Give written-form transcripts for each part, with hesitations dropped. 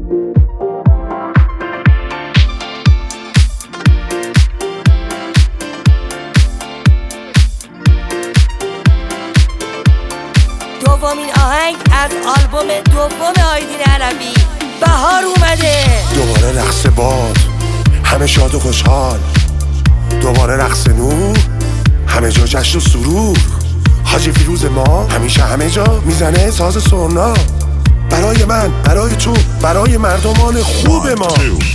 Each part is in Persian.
دومین آهنگ از آلبوم دوم آیدین عربی، بهار اومده. دوباره رقص باد، همه شاد و خوشحال. دوباره رقص نور، همه جا جشن و سرور. حاجی فیروز ما همیشه همه جا میزنه ساز سرنا. برای من، برای تو، برای مردمان خوب ما.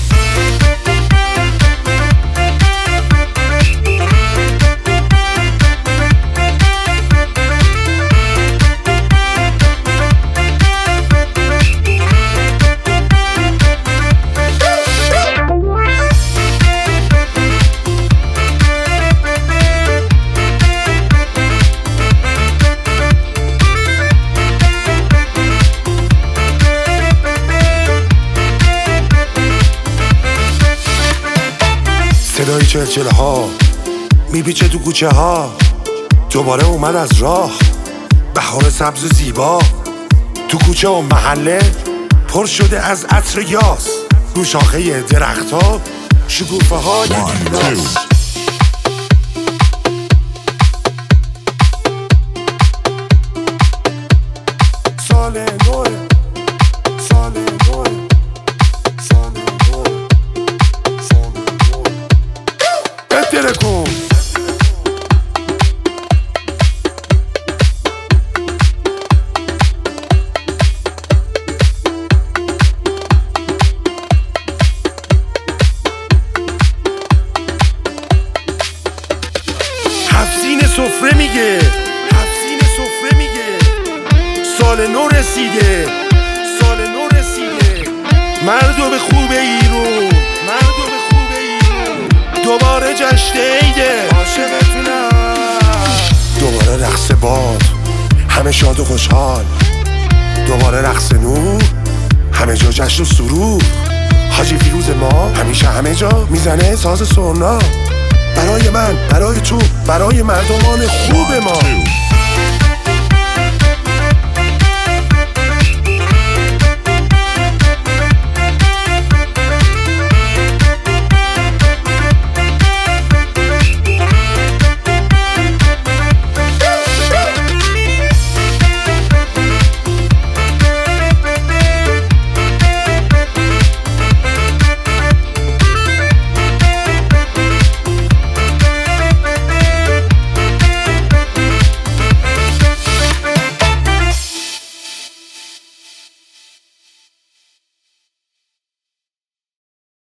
صدای چلچله ها میپیچه تو کوچه ها. دوباره اومد از راه بهار سبز زیبا. تو کوچه و محله پر شده از عطر یاس. رو شاخه درخت ها شکوفه های گیلاس. سال نو، سال نو، سال نو، سال نو. بهتره کن هفزین سفره میگه، هفزین سفره میگه. سال نو رسیده، سال نو رسیده. مردم خوب ایرون، مردم خوب ایرون. دوباره جشن عیده، عاشقتونم. دوباره رقص باد، همه شاد و خوشحال. دوباره رقص نور، همه جا جشن و سرور. حاجی فیروز ما همیشه همه جا میزنه ساز سرنا. برای من، برای تو، برای مردمان خوب ما.